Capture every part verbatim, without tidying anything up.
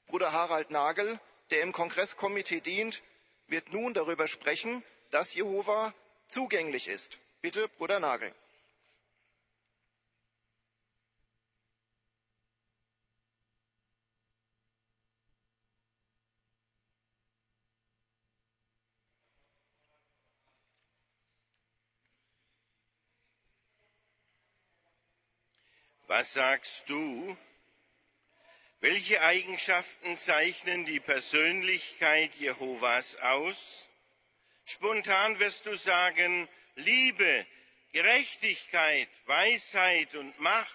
Bruder Harald Nagel, der im Kongresskomitee dient, wird nun darüber sprechen, dass Jehova zugänglich ist. Bitte, Bruder Nagel. Was sagst du? Welche Eigenschaften zeichnen die Persönlichkeit Jehovas aus? Spontan wirst du sagen, Liebe, Gerechtigkeit, Weisheit und Macht.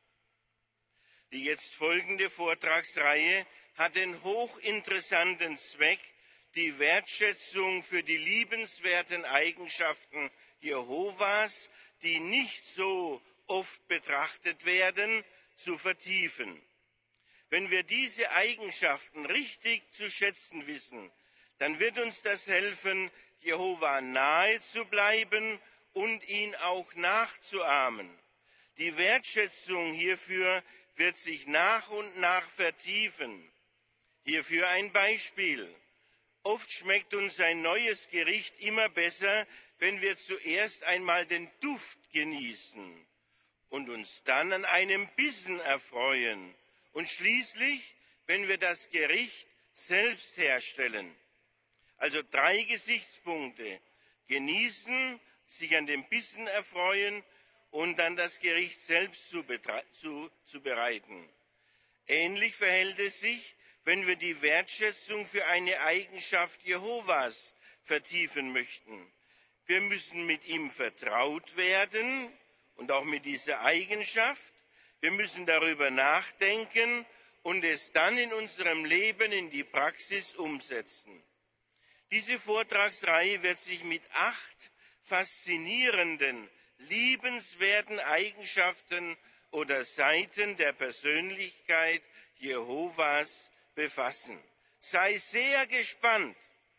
Die jetzt folgende Vortragsreihe hat den hochinteressanten Zweck, die Wertschätzung für die liebenswerten Eigenschaften Jehovas, die nicht so oft betrachtet werden, zu vertiefen. Wenn wir diese Eigenschaften richtig zu schätzen wissen, dann wird uns das helfen, Jehova nahe zu bleiben und ihn auch nachzuahmen. Die Wertschätzung hierfür wird sich nach und nach vertiefen. Hierfür ein Beispiel. Oft schmeckt uns ein neues Gericht immer besser, wenn wir zuerst einmal den Duft genießen und uns dann an einem Bissen erfreuen und schließlich, wenn wir das Gericht selbst herstellen. Also drei Gesichtspunkte: genießen, sich an dem Bissen erfreuen und dann das Gericht selbst zu, zu, zu bereiten. Ähnlich verhält es sich, wenn wir die Wertschätzung für eine Eigenschaft Jehovas vertiefen möchten. Wir müssen mit ihm vertraut werden und auch mit dieser Eigenschaft. Wir müssen darüber nachdenken und es dann in unserem Leben in die Praxis umsetzen. Diese Vortragsreihe wird sich mit acht faszinierenden, liebenswerten Eigenschaften oder Seiten der Persönlichkeit Jehovas befassen. Sei sehr gespannt.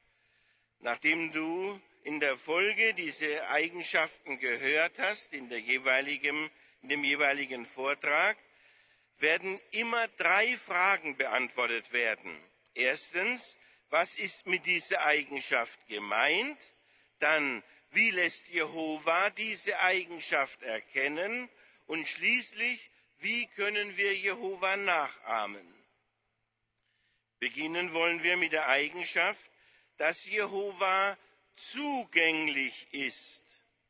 Nachdem du in der Folge diese Eigenschaften gehört hast, in, der jeweiligen, in dem jeweiligen Vortrag, werden immer drei Fragen beantwortet werden. Erstens, was ist mit dieser Eigenschaft gemeint? Dann, wie lässt Jehova diese Eigenschaft erkennen? Und schließlich, wie können wir Jehova nachahmen? Beginnen wollen wir mit der Eigenschaft, dass Jehova zugänglich ist.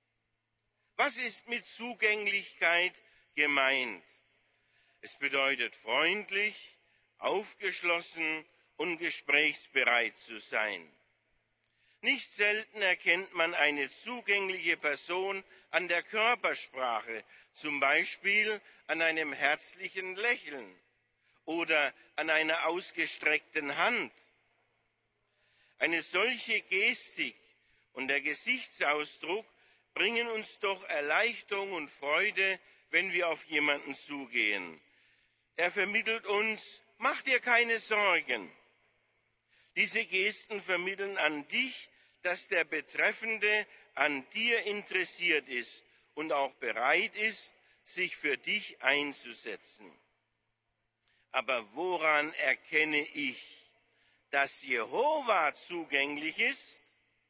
Was ist mit Zugänglichkeit gemeint? Es bedeutet freundlich, aufgeschlossen und gesprächsbereit zu sein. Nicht selten erkennt man eine zugängliche Person an der Körpersprache, zum Beispiel an einem herzlichen Lächeln oder an einer ausgestreckten Hand. Eine solche Gestik und der Gesichtsausdruck bringen uns doch Erleichterung und Freude, wenn wir auf jemanden zugehen. Er vermittelt uns, mach dir keine Sorgen. Diese Gesten vermitteln an dich, dass der Betreffende an dir interessiert ist und auch bereit ist, sich für dich einzusetzen. Aber woran erkenne ich, dass Jehova zugänglich ist?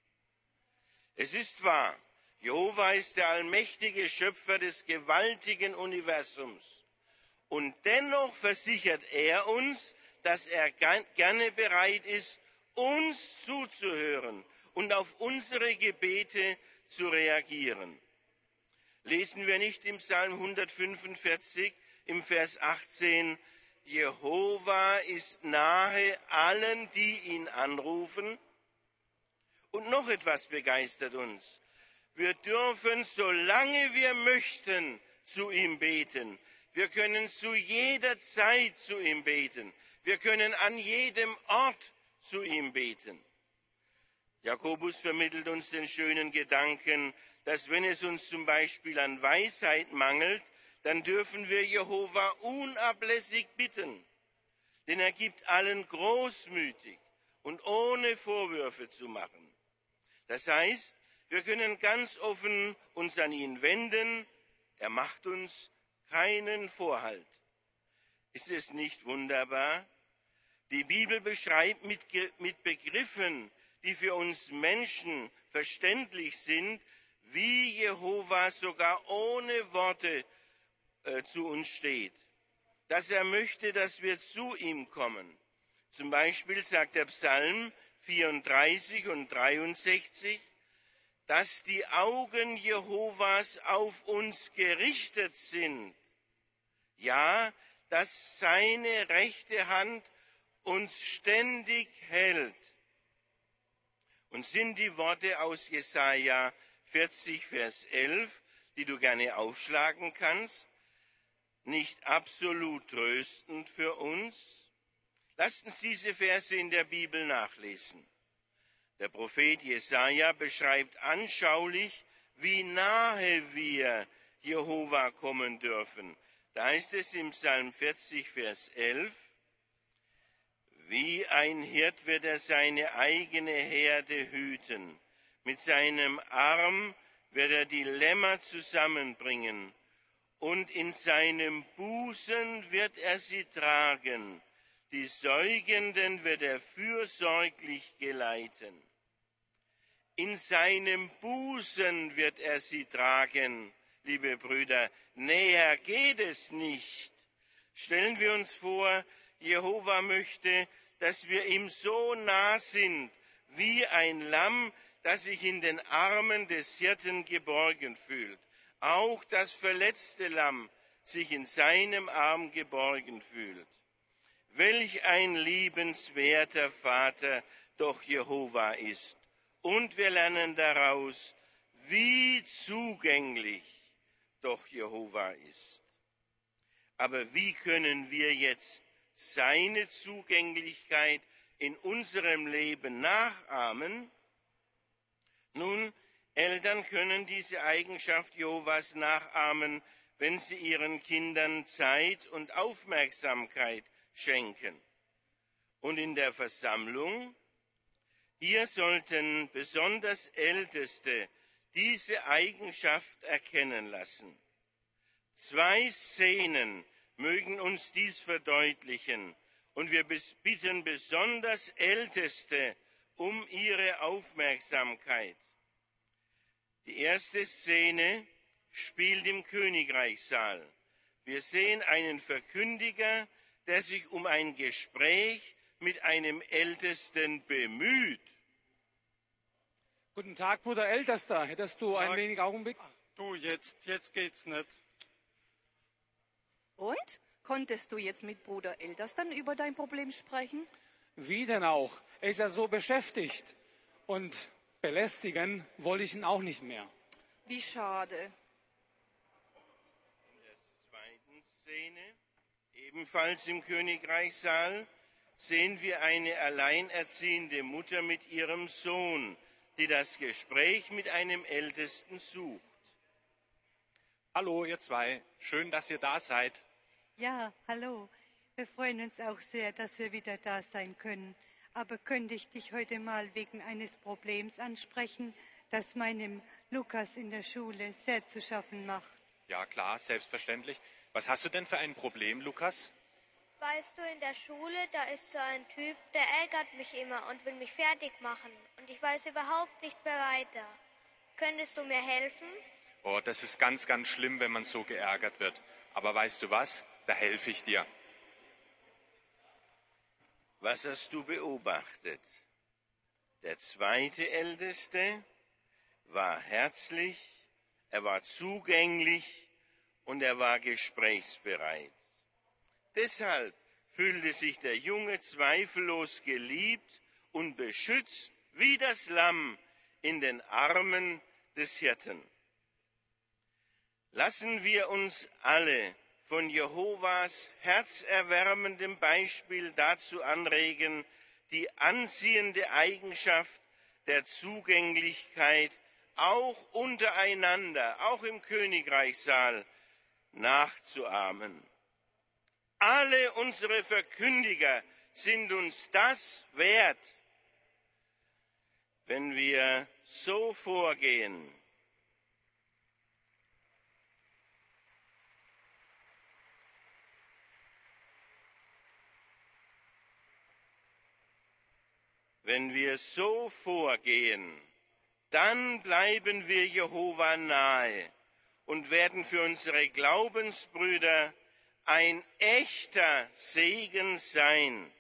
Es ist wahr, Jehova ist der allmächtige Schöpfer des gewaltigen Universums. Und dennoch versichert er uns, dass er gerne bereit ist, uns zuzuhören und auf unsere Gebete zu reagieren. Lesen wir nicht im Psalm hundertfünfundvierzig im Vers achtzehn, Jehova ist nahe allen, die ihn anrufen? Und noch etwas begeistert uns. Wir dürfen, solange wir möchten, zu ihm beten. Wir können zu jeder Zeit zu ihm beten. Wir können an jedem Ort zu ihm beten. Jakobus vermittelt uns den schönen Gedanken, dass wenn es uns zum Beispiel an Weisheit mangelt, dann dürfen wir Jehova unablässig bitten. Denn er gibt allen großmütig und ohne Vorwürfe zu machen. Das heißt, wir können ganz offen uns an ihn wenden. Er macht uns keinen Vorhalt. Ist es nicht wunderbar? Die Bibel beschreibt mit, mit Begriffen, die für uns Menschen verständlich sind, wie Jehova sogar ohne Worte äh, zu uns steht. Dass er möchte, dass wir zu ihm kommen. Zum Beispiel sagt der Psalm vierunddreißig und dreiundsechzig, dass die Augen Jehovas auf uns gerichtet sind. Ja, dass seine rechte Hand uns ständig hält. Und sind die Worte aus Jesaja vierzig, Vers elf, die du gerne aufschlagen kannst, nicht absolut tröstend für uns? Lasst uns diese Verse in der Bibel nachlesen. Der Prophet Jesaja beschreibt anschaulich, wie nahe wir Jehova kommen dürfen. Da heißt es im Psalm vierzig, Vers elf, wie ein Hirt wird er seine eigene Herde hüten. Mit seinem Arm wird er die Lämmer zusammenbringen und in seinem Busen wird er sie tragen. Die Säugenden wird er fürsorglich geleiten. In seinem Busen wird er sie tragen, liebe Brüder. Näher geht es nicht. Stellen wir uns vor, Jehova möchte, dass wir ihm so nah sind, wie ein Lamm, das sich in den Armen des Hirten geborgen fühlt. Auch das verletzte Lamm sich in seinem Arm geborgen fühlt. Welch ein liebenswerter Vater doch Jehova ist. Und wir lernen daraus, wie zugänglich doch Jehova ist. Aber wie können wir jetzt seine Zugänglichkeit in unserem Leben nachahmen? Nun, Eltern können diese Eigenschaft Jehovas nachahmen, wenn sie ihren Kindern Zeit und Aufmerksamkeit schenken. Und in der Versammlung, hier sollten besonders Älteste diese Eigenschaft erkennen lassen. Zwei Szenen mögen uns dies verdeutlichen, und wir bitten besonders Älteste um ihre Aufmerksamkeit. Die erste Szene spielt im Königreichssaal. Wir sehen einen Verkündiger, der sich um ein Gespräch mit einem Ältesten bemüht. Guten Tag, Bruder Ältester. Hättest du ein wenig Augenblick? Ach, du, jetzt, jetzt geht's nicht. Und? Konntest du jetzt mit Bruder Ältestern über dein Problem sprechen? Wie denn auch? Er ist ja so beschäftigt. Und belästigen wollte ich ihn auch nicht mehr. Wie schade. In der zweiten Szene, ebenfalls im Königreichssaal, sehen wir eine alleinerziehende Mutter mit ihrem Sohn, die das Gespräch mit einem Ältesten sucht. Hallo, ihr zwei. Schön, dass ihr da seid. Ja, hallo. Wir freuen uns auch sehr, dass wir wieder da sein können. Aber könnte ich dich heute mal wegen eines Problems ansprechen, das meinem Lukas in der Schule sehr zu schaffen macht? Ja, klar, selbstverständlich. Was hast du denn für ein Problem, Lukas? Weißt du, in der Schule, da ist so ein Typ, der ärgert mich immer und will mich fertig machen. Und ich weiß überhaupt nicht mehr weiter. Könntest du mir helfen? Oh, das ist ganz, ganz schlimm, wenn man so geärgert wird. Aber weißt du was? Da helfe ich dir. Was hast du beobachtet? Der zweite Älteste war herzlich, er war zugänglich und er war gesprächsbereit. Deshalb fühlte sich der Junge zweifellos geliebt und beschützt wie das Lamm in den Armen des Hirten. Lassen wir uns alle von Jehovas herzerwärmendem Beispiel dazu anregen, die anziehende Eigenschaft der Zugänglichkeit auch untereinander, auch im Königreichssaal, nachzuahmen. Alle unsere Verkündiger sind uns das wert, wenn wir so vorgehen. Wenn wir so vorgehen, dann bleiben wir Jehova nahe und werden für unsere Glaubensbrüder ein echter Segen sein.